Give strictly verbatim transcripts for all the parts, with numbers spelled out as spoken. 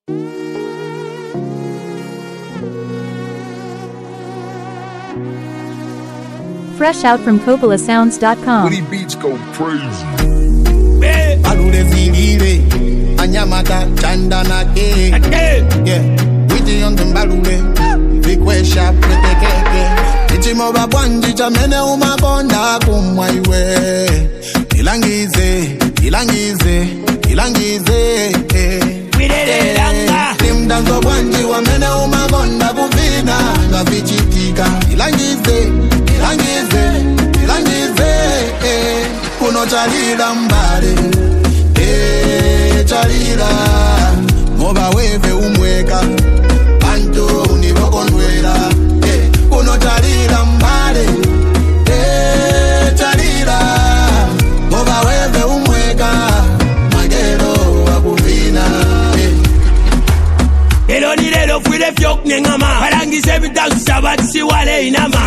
Fresh out from Coppola Sounds dot com. Woody beats go crazy. Balule zilile anyamata chandana ke yeah witi on balule vikwesha petekeke ichimo babwanji chamene umakonda kumwaiwe ilangize ilangize ilangize wirelelanga nimdanzo bwanji wamene umakonda kuvina ngavichitika ilangize ilangize ilangize kuno chalila mbale eh chalila moba weve umweka bantu unibokondwela eh kuno chalila mbale eh chalila moba weve umweka magero wakuvina eh elo ni lelo fuile fyok nengama balangise bitangu sabati siwale inama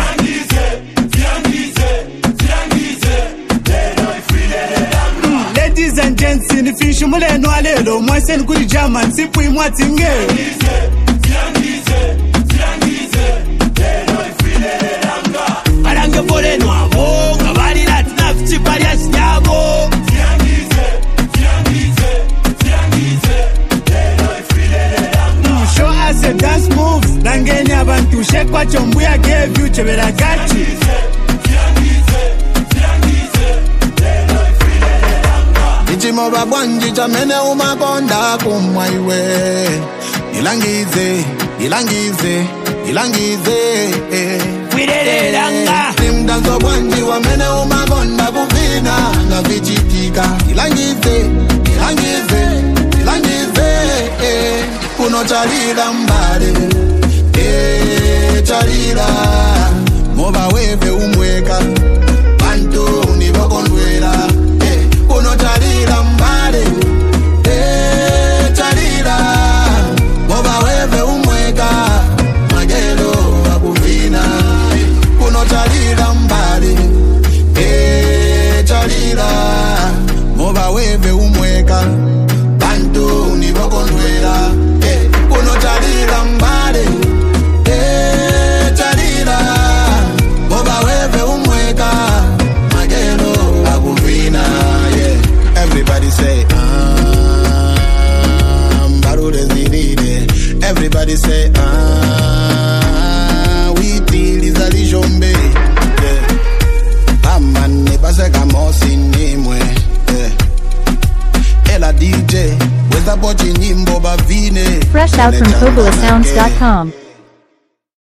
Ladies and gents, in the fish, mule no alelo. Moi sen kuri German, si pui moi tinge. Arange fole no avo, kabali latina fichi pari asinyabo. Show us a dance move. Langeni abantu shekwa chombuya gave you chebera gachi. Ichimo babwanji chamene umakonda kumwaiwe ilangize ilangize ilangize wirelelanga nimdanzo bwanji wamene umakonda kuvina ngavichitika ilangize ilangize ilangize kuno chalila mbale eh chalila moba weve umweka bantu unibokondwela kuno chalila mbale eh chalila moba weve umweka magelo akuvina kuno chalila mbale eh chalila moba weve umweka bantu unibokondwela eh kuno chalila mbale eh chalila moba weve umweka magelo akuvina. Everybody say, ah, Barule zilile. Everybody say, ah, we till is a lijombe. Yeah. Amane base kamo sinimwe. Yeah. Ela D J, weza pochi nyimbo bavine. Fresh out from Coppola Sounds dot com.